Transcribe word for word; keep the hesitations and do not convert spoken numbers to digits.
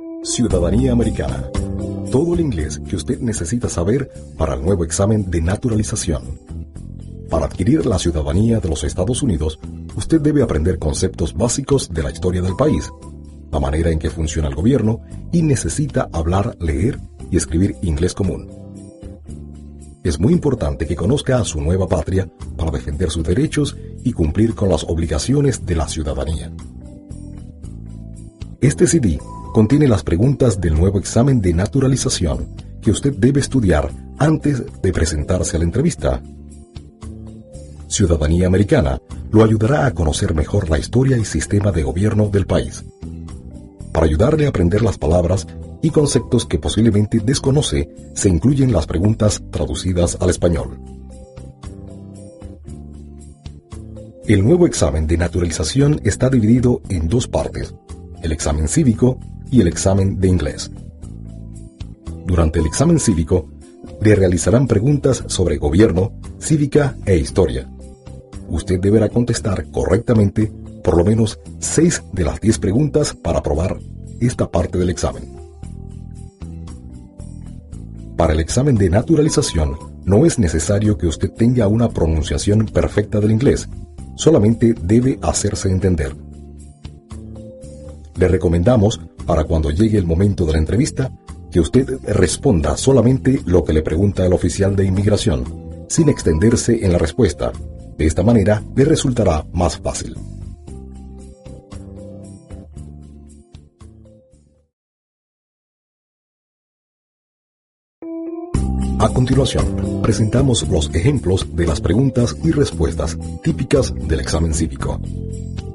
Ciudadanía americana. Todo el inglés que usted necesita saber para el nuevo examen de naturalización. Para adquirir la ciudadanía de los Estados Unidos, usted debe aprender conceptos básicos de la historia del país, la manera en que funciona el gobierno y necesita hablar, leer y escribir inglés común. Es muy importante que conozca a su nueva patria para defender sus derechos y cumplir con las obligaciones de la ciudadanía. Este C D contiene las preguntas del nuevo examen de naturalización que usted debe estudiar antes de presentarse a la entrevista. Ciudadanía americana lo ayudará a conocer mejor la historia y sistema de gobierno del país. Para ayudarle a aprender las palabras y conceptos que posiblemente desconoce, se incluyen las preguntas traducidas al español. El nuevo examen de naturalización está dividido en dos partes, el examen cívico y el examen de inglés. Durante el examen cívico, le realizarán preguntas sobre gobierno, cívica e historia. Usted deberá contestar correctamente por lo menos seis de las diez preguntas para aprobar esta parte del examen. Para el examen de naturalización, no es necesario que usted tenga una pronunciación perfecta del inglés, solamente debe hacerse entender. Le recomendamos, para cuando llegue el momento de la entrevista, que usted responda solamente lo que le pregunta el oficial de inmigración, sin extenderse en la respuesta. De esta manera, le resultará más fácil. A continuación, presentamos los ejemplos de las preguntas y respuestas típicas del examen cívico.